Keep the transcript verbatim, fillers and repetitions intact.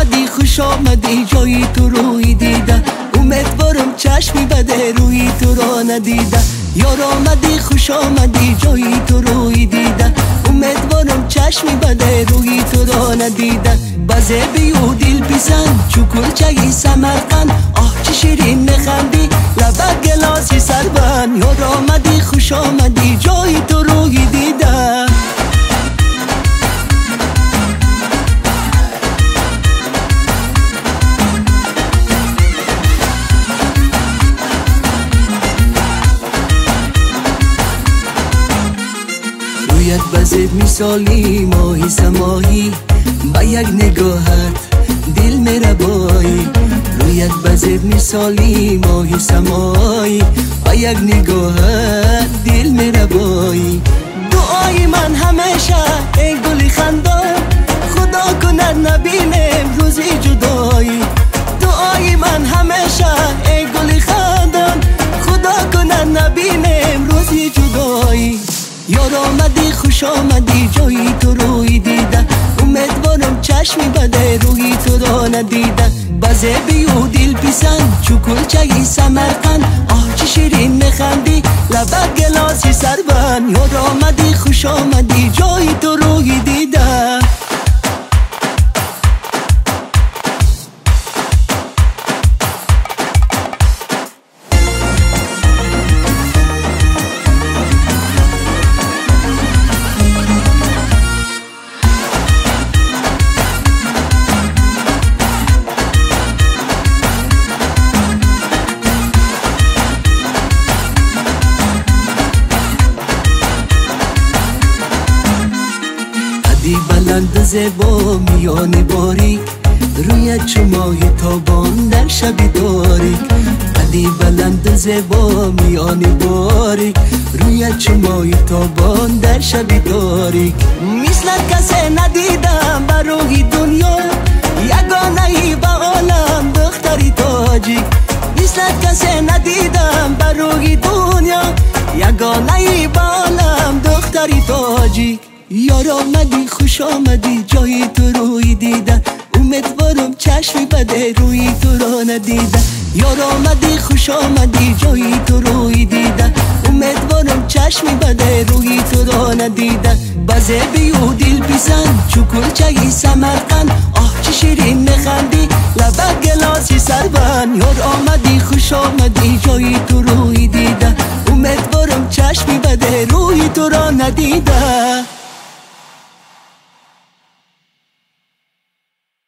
آمدی خوش آمدی جایی تو روی دیده، امیدوارم چشمی بده روی تو را ندیده. یار آمدی خوش آمدی جایی تو روی دیده، امیدوارم چشمی بده روی تو را ندیده. بزه بیو دیل بیزن چو کلچهی سمرقند، آه چه شیرین میخندی لبت گلاسی سربند. یار آمدی خوش آمدی جایی تو روی دیده. رویت بزد مثالی ماهی سماهی، با یک نگاهت دل میره بایی. رویت بزد مثالی ماهی سماهی، با یک نگاهت دل میره بایی. دعای من همیشه ای گلی خندان، خدا کند نبینم روزی جدایی. دعای من همیشه ای گلی خندان، خدا کند نبینم روزی جدایی. یار آمدی خوش آمدی جایی تو روی دیده، امیدوارم چشمی بده روی تو را ندیده. بزه بیو دیل پیسند چو کلچهی سمرقند، آه چه شیرین میخندی لبت گلاسی سربند. یار آمدی خوش آمدی جایی تو روی دیده. بلند زبا میان باریک، رویت چو ماه تابان در شب تاریک. قدی بلند زبا میان باریک، رویت چو ماه تابان در شب تاریک. مثلت کسی ندیدم بر روی دنیا، یگانه ای به عالم دختری تاجیک. مثلت کسی ندیدم بر روی دنیا، یگانه ای به عالم دختری تاجیک. یار آمدی خوش آمدی جایی تو روی دیده، امیدوارم چشمی بده روی تو را ندیده. یار آمدی خوش آمدی جایی تو روی دیده، امیدوارم چشمی بده روی تو را ندیده. بزه بیو دیل بیزن چو کلچهی سمرقند، آه چه شیرین میخندی لبت گلاسی سربند. یار آمدی خوش آمدی جایی تو روی دیده، امیدوارم چشمی بده روی تو را ندیده.